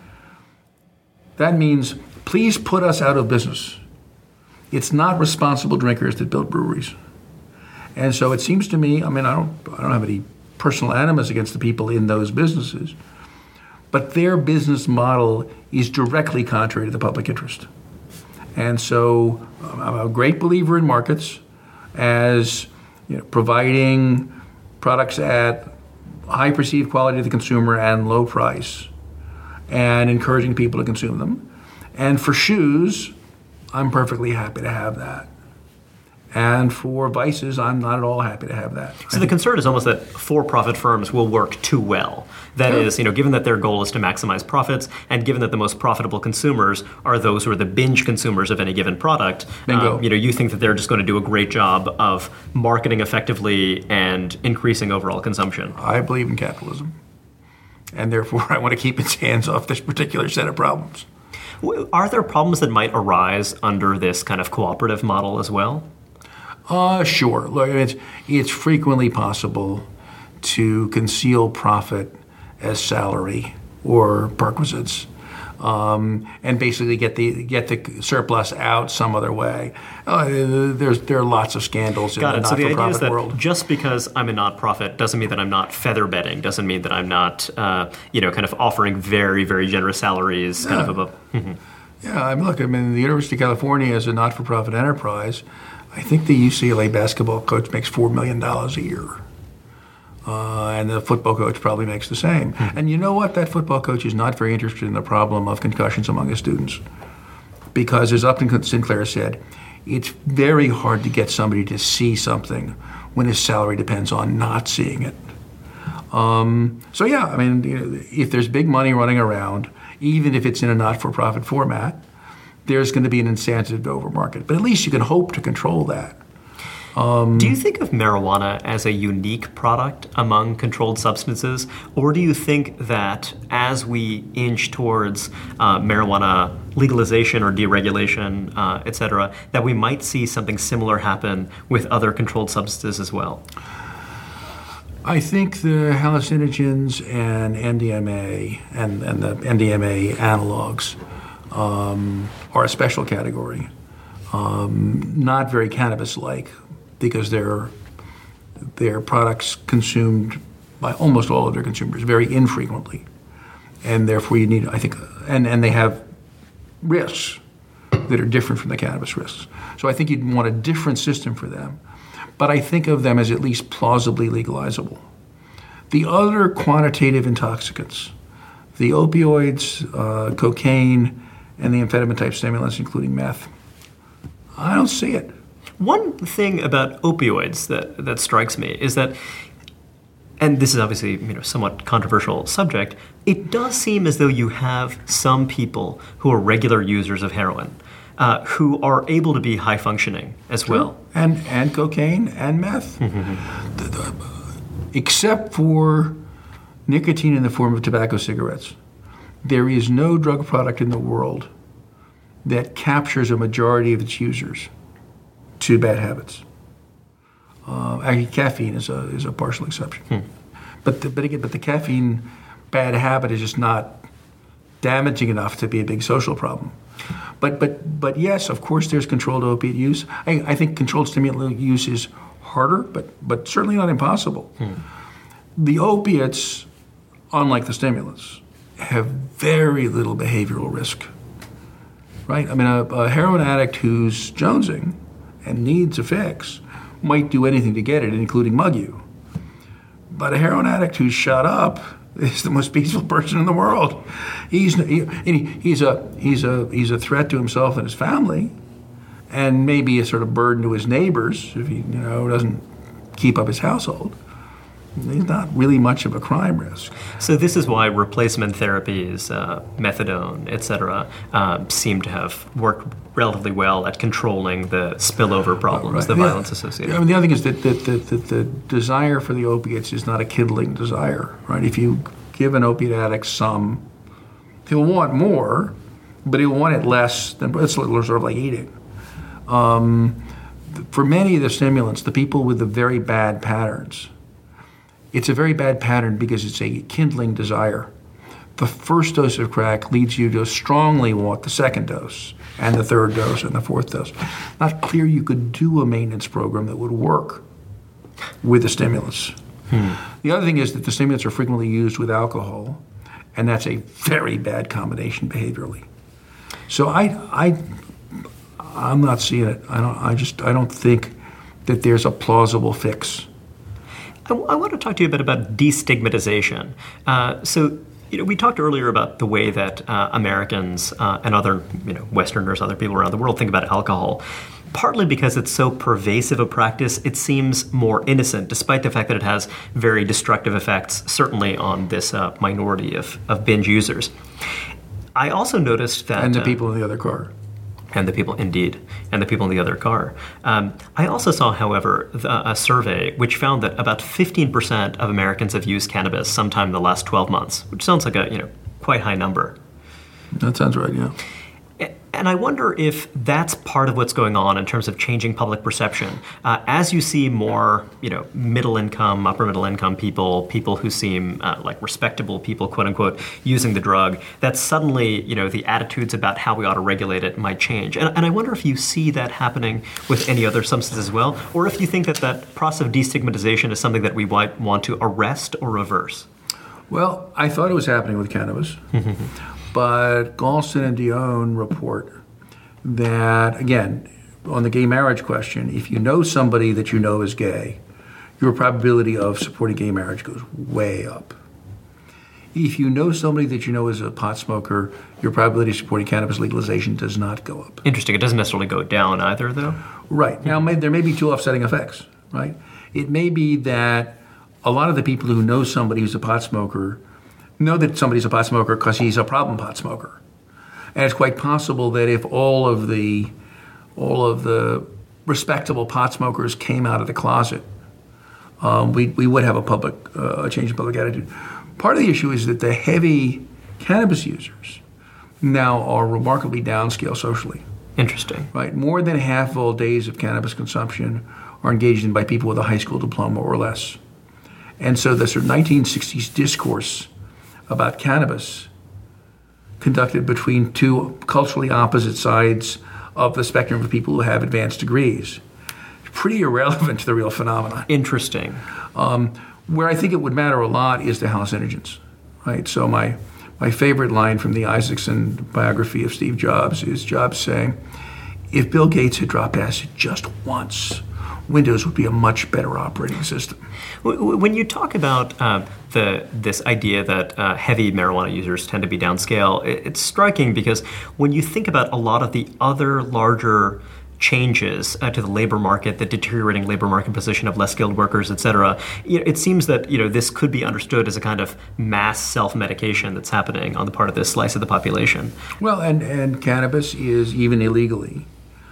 That means, please put us out of business. It's not responsible drinkers that build breweries. And so it seems to me, I don't have any personal animus against the people in those businesses, but their business model is directly contrary to the public interest. And so I'm a great believer in markets as providing products at high perceived quality to the consumer and low price, and encouraging people to consume them. And for shoes, I'm perfectly happy to have that. And for vices, I'm not at all happy to have that. So the concern is almost that for-profit firms will work too well. That is, given that their goal is to maximize profits, and given that the most profitable consumers are those who are the binge consumers of any given product, you think that they're just going to do a great job of marketing effectively and increasing overall consumption. I believe in capitalism, and therefore I want to keep its hands off this particular set of problems. Are there problems that might arise under this kind of cooperative model as well? Sure. Look, it's frequently possible to conceal profit as salary or perquisites, and basically get the surplus out some other way. There are lots of scandals in the not-for-profit world. So the idea is that just because I'm a not-profit doesn't mean that I'm not feather bedding, doesn't mean that I'm not, kind of offering very, very generous salaries kind of above. Yeah, the University of California is a not-for-profit enterprise. I think the UCLA basketball coach makes $4 million a year. And the football coach probably makes the same. And you know what? That football coach is not very interested in the problem of concussions among his students. Because, as Upton Sinclair said, it's very hard to get somebody to see something when his salary depends on not seeing it. If there's big money running around, even if it's in a not-for-profit format, there's going to be an incentive to overmarket. But at least you can hope to control that. Do you think of marijuana as a unique product among controlled substances? Or do you think that as we inch towards marijuana legalization or deregulation, et cetera, that we might see something similar happen with other controlled substances as well? I think the hallucinogens and MDMA and the MDMA analogs are a special category, not very cannabis-like, because they're products consumed by almost all of their consumers very infrequently, and therefore you need, I think, and they have risks that are different from the cannabis risks. So I think you'd want a different system for them, but I think of them as at least plausibly legalizable. The other quantitative intoxicants, the opioids, cocaine, and the amphetamine-type stimulants, including meth, I don't see it. One thing about opioids that strikes me is that, and this is obviously somewhat controversial subject, it does seem as though you have some people who are regular users of heroin who are able to be high functioning as well. And cocaine and meth. Except for nicotine in the form of tobacco cigarettes. there is no drug product in the world that captures a majority of its users to bad habits. Actually, caffeine is a partial exception. But the caffeine bad habit is just not damaging enough to be a big social problem. But yes, of course, there's controlled opiate use. I think controlled stimulant use is harder, but certainly not impossible. The opiates, unlike the stimulants, have very little behavioral risk. Right? I mean, a heroin addict who's jonesing and needs a fix might do anything to get it, including mug you. But a heroin addict who's shut up is the most peaceful person in the world. He's a threat to himself and his family, and maybe a sort of burden to his neighbors if he doesn't keep up his household. He's not really much of a crime risk. So this is why replacement therapies, methadone, et cetera, seem to have worked relatively well at controlling the spillover problems, the violence associated. I mean, the other thing is that the desire for the opiates is not a kindling desire, right? If you give an opiate addict some, he'll want more, but he'll want it less than, it's sort of like eating. For many of the stimulants, the people with the very bad patterns, it's a very bad pattern because it's a kindling desire. The first dose of crack leads you to strongly want the second dose and the third dose and the fourth dose. Not clear you could do a maintenance program that would work with the stimulants. The other thing is that the stimulants are frequently used with alcohol, and that's a very bad combination behaviorally. So I'm not seeing it. I don't think that there's a plausible fix. I want to talk to you a bit about destigmatization. We talked earlier about the way that Americans and other Westerners, other people around the world think about alcohol. Partly because it's so pervasive a practice, it seems more innocent, despite the fact that it has very destructive effects, certainly on this minority of binge users. I also noticed that... And the people in the other car. And the people, indeed, and the people in the other car. I also saw, however, a survey which found that about 15% of Americans have used cannabis sometime in the last 12 months, which sounds like a quite high number. That sounds right, yeah. And I wonder if that's part of what's going on in terms of changing public perception. As you see more, middle income, upper middle income people who seem like respectable people, quote unquote, using the drug, that suddenly, the attitudes about how we ought to regulate it might change. And I wonder if you see that happening with any other substance as well, or if you think that process of destigmatization is something that we might want to arrest or reverse. Well, I thought it was happening with cannabis. But Galston and Dion report that, again, on the gay marriage question, if you know somebody that you know is gay, your probability of supporting gay marriage goes way up. If you know somebody that you know is a pot smoker, your probability of supporting cannabis legalization does not go up. Interesting. It doesn't necessarily go down either, though? Right. Now, there may be two offsetting effects, right? It may be that a lot of the people who know somebody who's a pot smoker know that somebody's a pot smoker because he's a problem pot smoker. And it's quite possible that if all of the respectable pot smokers came out of the closet, we would have a change in public attitude. Part of the issue is that the heavy cannabis users now are remarkably downscale socially. Interesting. Right? More than half of all days of cannabis consumption are engaged in by people with a high school diploma or less. And so the sort of 1960s discourse about cannabis conducted between two culturally opposite sides of the spectrum of people who have advanced degrees. Pretty irrelevant to the real phenomenon. Interesting. Where I think it would matter a lot is the hallucinogens, right? So my favorite line from the Isaacson biography of Steve Jobs is Jobs saying, if Bill Gates had dropped acid just once, Windows would be a much better operating system. When you talk about this idea that heavy marijuana users tend to be downscale, it's striking because when you think about a lot of the other larger changes to the labor market, the deteriorating labor market position of less skilled workers, et cetera, it seems that this could be understood as a kind of mass self-medication that's happening on the part of this slice of the population. Well, and cannabis is, even illegally,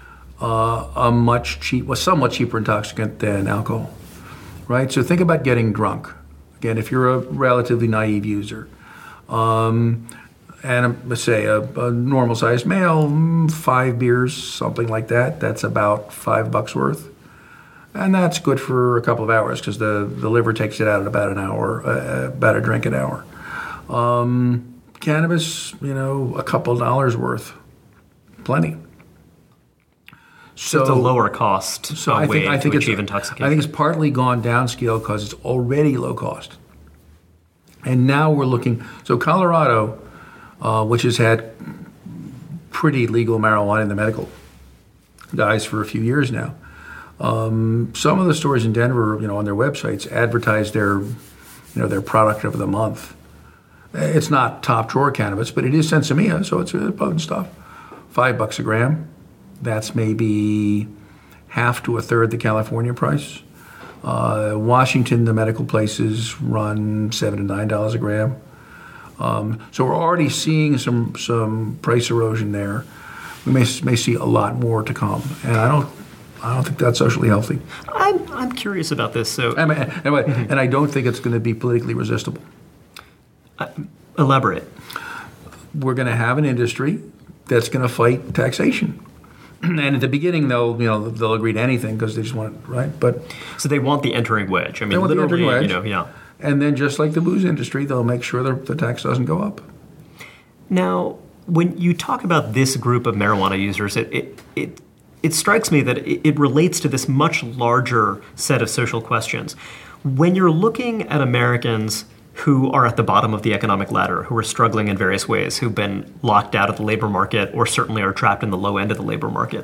a somewhat cheaper intoxicant than alcohol, right? So think about getting drunk. Again, if you're a relatively naive user, And let's say a normal-sized male, 5 beers, something like that. That's about $5 worth. And that's good for a couple of hours because the liver takes it out at about an hour, about a drink an hour. Cannabis, a couple of dollars worth. Plenty. So it's a lower cost way to achieve intoxication. I think it's partly gone downscale because it's already low cost. And now we're looking. So Colorado, which has had pretty legal marijuana in the medical guise for a few years now, some of the stores in Denver, on their websites, advertise their product of the month. It's not top drawer cannabis, but it is Sensimilla, so it's potent stuff. $5 a gram. That's maybe half to a third the California price. Washington, the medical places run $7 to $9 a gram. So we're already seeing some price erosion there. We may see a lot more to come, and I don't think that's socially healthy. I'm curious about this. So, and I don't think it's going to be politically resistible. Elaborate. We're going to have an industry that's going to fight taxation. And at the beginning, they'll agree to anything because they just want it, right? But so they want the entering wedge. I mean, literally, yeah. And then, just like the booze industry, they'll make sure the tax doesn't go up. Now, when you talk about this group of marijuana users, it strikes me that it relates to this much larger set of social questions. When you're looking at Americans who are at the bottom of the economic ladder, who are struggling in various ways, who've been locked out of the labor market or certainly are trapped in the low end of the labor market,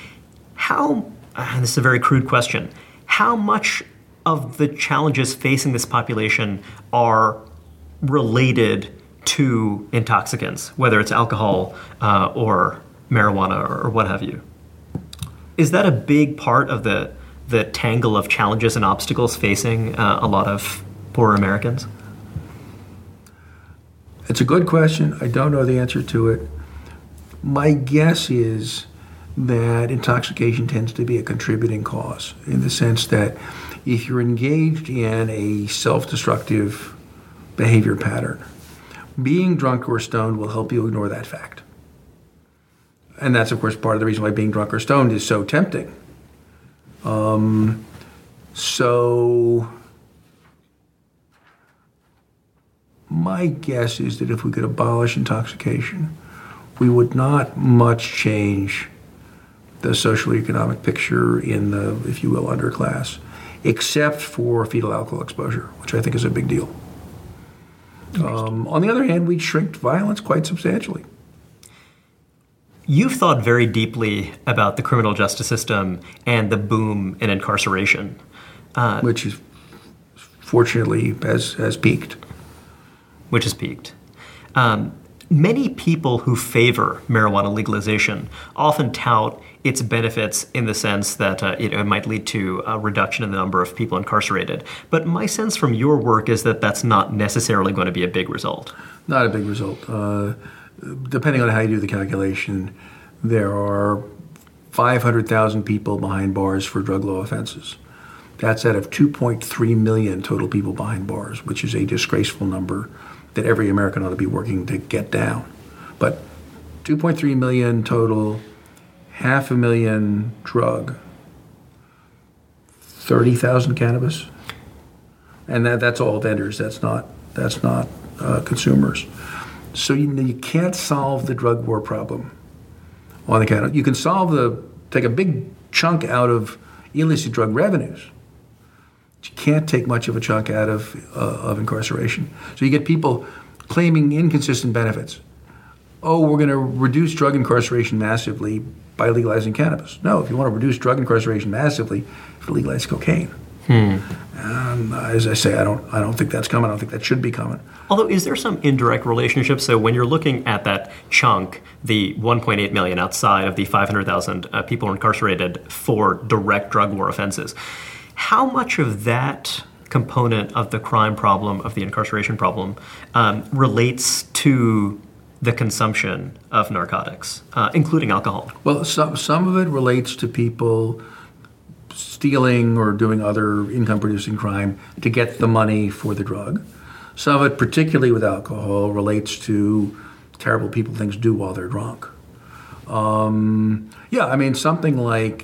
this is a very crude question, how much of the challenges facing this population are related to intoxicants, whether it's alcohol or marijuana or what have you? Is that a big part of the tangle of challenges and obstacles facing a lot of poorer Americans? It's a good question. I don't know the answer to it. My guess is that intoxication tends to be a contributing cause in the sense that if you're engaged in a self-destructive behavior pattern, being drunk or stoned will help you ignore that fact. And that's, of course, part of the reason why being drunk or stoned is so tempting. So my guess is that if we could abolish intoxication, we would not much change the social economic picture in the, if you will, underclass, except for fetal alcohol exposure, which I think is a big deal. On the other hand, we'd shrink violence quite substantially. You've thought very deeply about the criminal justice system and the boom in incarceration. Which is, fortunately, has peaked. Which has peaked. Many people who favor marijuana legalization often tout its benefits in the sense that it might lead to a reduction in the number of people incarcerated. But my sense from your work is that that's not necessarily going to be a big result. Not a big result. Depending on how you do the calculation, there are 500,000 people behind bars for drug law offenses. That's out of 2.3 million total people behind bars, which is a disgraceful number that every American ought to be working to get down. But 2.3 million total, 500,000 drug, 30,000 cannabis, and that's all vendors. That's not consumers. So you can't solve the drug war problem on the cannabis. You can take a big chunk out of illicit drug revenues. You can't take much of a chunk out of incarceration. So you get people claiming inconsistent benefits. Oh, we're going to reduce drug incarceration massively by legalizing cannabis. No, if you want to reduce drug incarceration massively, you have to legalize cocaine. As I say, I don't think that's coming. I don't think that should be coming. Although, is there some indirect relationship? So when you're looking at that chunk, the 1.8 million outside of the 500,000 people incarcerated for direct drug war offenses, how much of that component of the crime problem, of the incarceration problem, relates to the consumption of narcotics, including alcohol? Well, some of it relates to people stealing or doing other income-producing crime to get the money for the drug. Some of it, particularly with alcohol, relates to terrible people things do while they're drunk. Something like,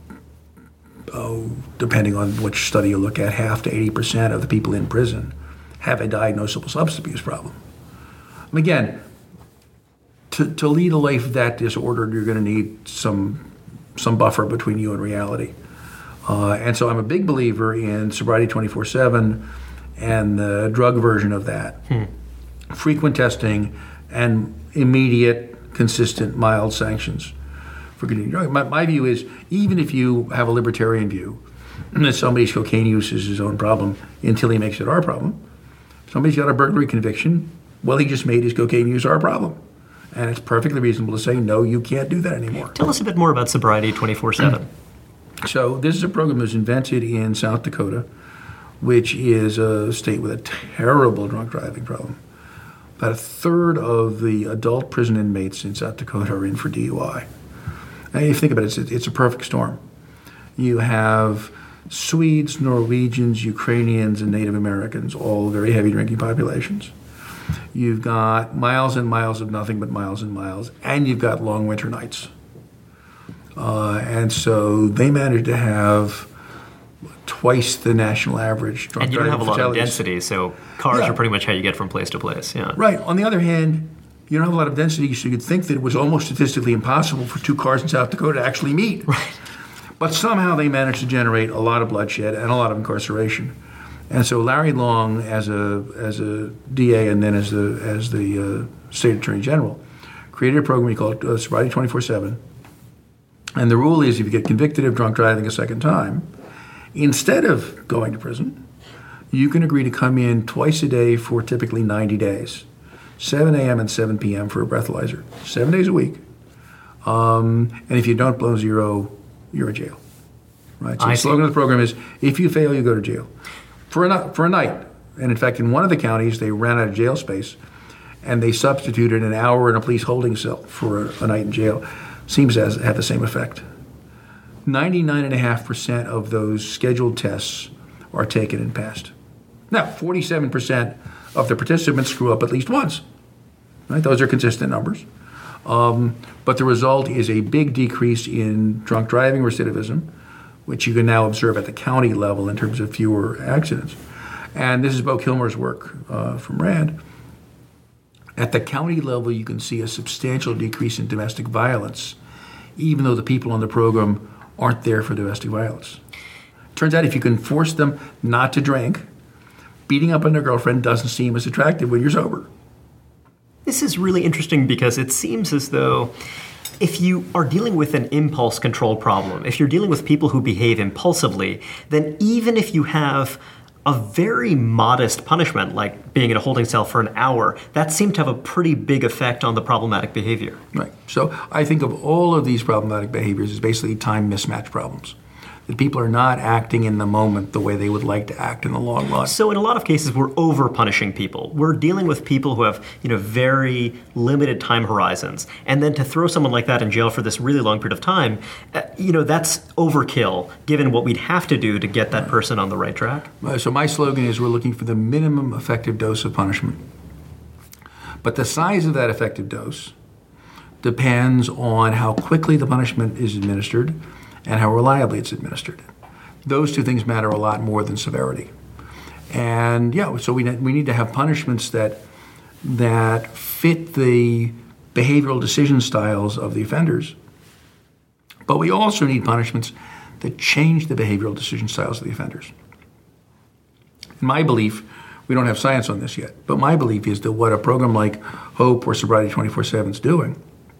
depending on which study you look at, half to 80% of the people in prison have a diagnosable substance abuse problem. Again, to lead a life that disordered, you're going to need some buffer between you and reality. And so I'm a big believer in sobriety 24/7 and the drug version of that. Frequent testing and immediate, consistent, mild sanctions for continuing drug. My view is, even if you have a libertarian view that somebody's cocaine use is his own problem until he makes it our problem, somebody's got a burglary conviction, well, he just made his cocaine use our problem. And it's perfectly reasonable to say, no, you can't do that anymore. Tell us a bit more about Sobriety 24/7. So this is a program that was invented in South Dakota, which is a state with a terrible drunk driving problem. About a third of the adult prison inmates in South Dakota are in for DUI. And if you think about it, it's a perfect storm. You have Swedes, Norwegians, Ukrainians, and Native Americans, all very heavy drinking populations. You've got miles and miles of nothing but miles and miles, and you've got long winter nights. And so they managed to have twice the national average drunk and you don't driving have a lot of fatalities. density, so cars are pretty much how you get from place to place. Yeah. Right. On the other hand, you don't have a lot of density, so you'd think that it was almost statistically impossible for two cars in South Dakota to actually meet. Right. But somehow they managed to generate a lot of bloodshed and a lot of incarceration. And so Larry Long, as a DA and then as the state attorney general, created a program he called Sobriety 24/7. And the rule is, if you get convicted of drunk driving a second time, instead of going to prison, you can agree to come in twice a day for typically 90 days, 7 a.m. and 7 p.m. for a breathalyzer, 7 days a week. And if you don't blow zero, you're in jail. Right. So the slogan of the program is, if you fail, you go to jail. For a night. And in fact, in one of the counties, they ran out of jail space, and they substituted an hour in a police holding cell for a night in jail. Seems to have the same effect. 99.5% of those scheduled tests are taken and passed. Now, 47% of the participants screw up at least once. Right? Those are consistent numbers. But the result is a big decrease in drunk driving recidivism, which you can now observe at the county level in terms of fewer accidents. And this is Bo Kilmer's work from RAND. At the county level, you can see a substantial decrease in domestic violence, even though the people on the program aren't there for domestic violence. Turns out if you can force them not to drink, beating up on their girlfriend doesn't seem as attractive when you're sober. This is really interesting because it seems as though if you are dealing with an impulse control problem, if you're dealing with people who behave impulsively, then even if you have a very modest punishment, like being in a holding cell for an hour, that seemed to have a pretty big effect on the problematic behavior. Right. So I think of all of these problematic behaviors as basically time mismatch problems. That people are not acting in the moment the way they would like to act in the long run. So in a lot of cases, we're over-punishing people. We're dealing with people who have, very limited time horizons. And then to throw someone like that in jail for this really long period of time, that's overkill, given what we'd have to do to get that person on the right track. So my slogan is, we're looking for the minimum effective dose of punishment. But the size of that effective dose depends on how quickly the punishment is administered and how reliably it's administered. Those two things matter a lot more than severity. And so we need to have punishments that fit the behavioral decision styles of the offenders. But we also need punishments that change the behavioral decision styles of the offenders. In my belief, we don't have science on this yet, but my belief is that what a program like HOPE or Sobriety 24/7 is doing,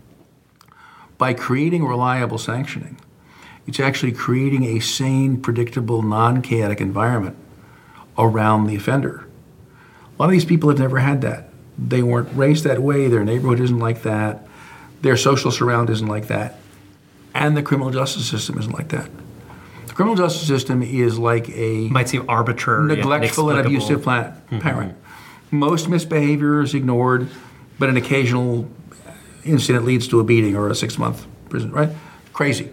by creating reliable sanctioning, it's actually creating a sane, predictable, non-chaotic environment around the offender. A lot of these people have never had that. They weren't raised that way. Their neighborhood isn't like that. Their social surround isn't like that. And the criminal justice system isn't like that. The criminal justice system is like a might seem arbitrary, neglectful and abusive parent. Mm-hmm. Most misbehavior is ignored, but an occasional incident leads to a beating or a 6-month prison, right? Crazy.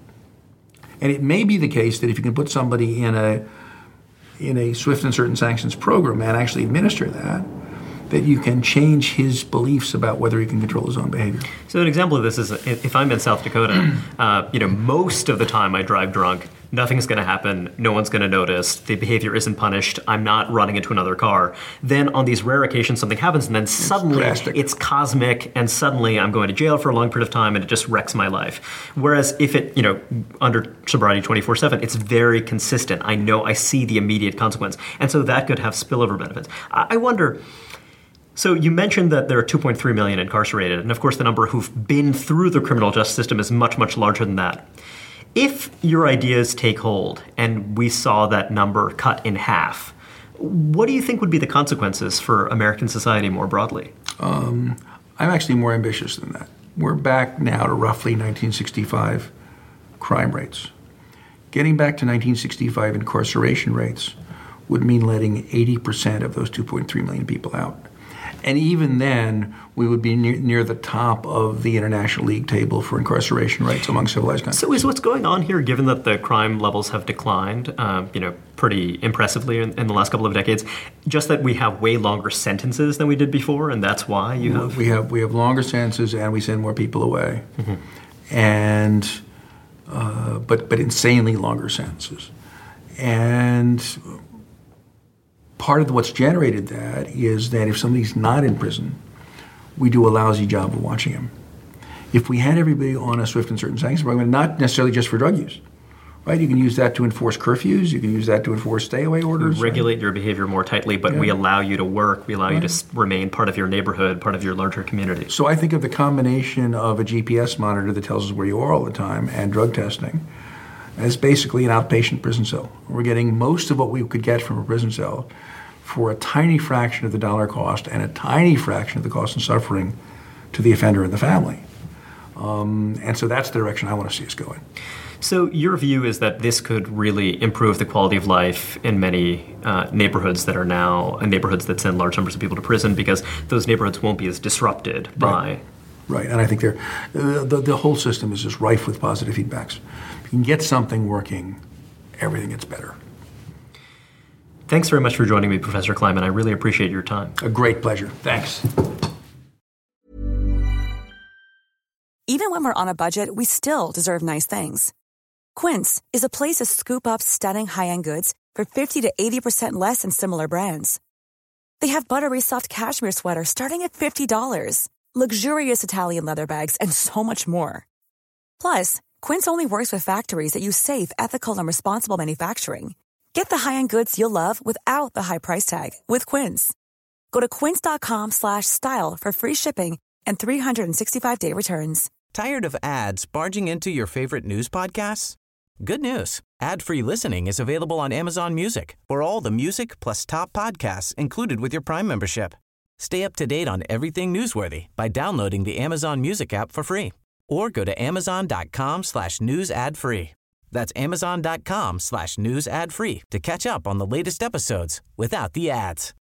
And it may be the case that if you can put somebody in a swift and certain sanctions program and actually administer that, that you can change his beliefs about whether he can control his own behavior. So an example of this is if I'm in South Dakota, most of the time I drive drunk, nothing's going to happen, no one's going to notice, the behavior isn't punished, I'm not running into another car. Then on these rare occasions something happens and then suddenly it's cosmic and suddenly I'm going to jail for a long period of time and it just wrecks my life. Whereas if it, under sobriety 24/7, it's very consistent. I see the immediate consequence. And so that could have spillover benefits. I wonder, so you mentioned that there are 2.3 million incarcerated, and of course the number who've been through the criminal justice system is much, much larger than that. If your ideas take hold and we saw that number cut in half, what do you think would be the consequences for American society more broadly? I'm actually more ambitious than that. We're back now to roughly 1965 crime rates. Getting back to 1965 incarceration rates would mean letting 80% of those 2.3 million people out. And even then, we would be near the top of the International League table for incarceration rates among civilized countries. So is what's going on here, given that the crime levels have declined, pretty impressively in the last couple of decades, just that we have way longer sentences than we did before, and that's why you have... We have longer sentences, and we send more people away. Mm-hmm. And but insanely longer sentences. And part of what's generated that is that if somebody's not in prison, we do a lousy job of watching him. If we had everybody on a swift and certain sanctions program, not necessarily just for drug use, right? You can use that to enforce curfews. You can use that to enforce stay-away orders. We regulate your behavior more tightly, but we allow you to work. We allow you to remain part of your neighborhood, part of your larger community. So I think of the combination of a GPS monitor that tells us where you are all the time and drug testing as basically an outpatient prison cell. We're getting most of what we could get from a prison cell for a tiny fraction of the dollar cost and a tiny fraction of the cost and suffering to the offender and the family. And so that's the direction I want to see us going. So your view is that this could really improve the quality of life in many neighborhoods that are now neighborhoods that send large numbers of people to prison, because those neighborhoods won't be as disrupted by... Right, and I think the whole system is just rife with positive feedbacks. If you can get something working, everything gets better. Thanks very much for joining me, Professor Kleinman. I really appreciate your time. A great pleasure. Thanks. Even when we're on a budget, we still deserve nice things. Quince is a place to scoop up stunning high-end goods for 50 to 80% less than similar brands. They have buttery soft cashmere sweaters starting at $50, luxurious Italian leather bags, and so much more. Plus, Quince only works with factories that use safe, ethical, and responsible manufacturing. Get the high-end goods you'll love without the high price tag with Quince. Go to quince.com/style for free shipping and 365-day returns. Tired of ads barging into your favorite news podcasts? Good news. Ad-free listening is available on Amazon Music for all the music plus top podcasts included with your Prime membership. Stay up to date on everything newsworthy by downloading the Amazon Music app for free or go to amazon.com/news ad free. That's amazon.com/news ad free to catch up on the latest episodes without the ads.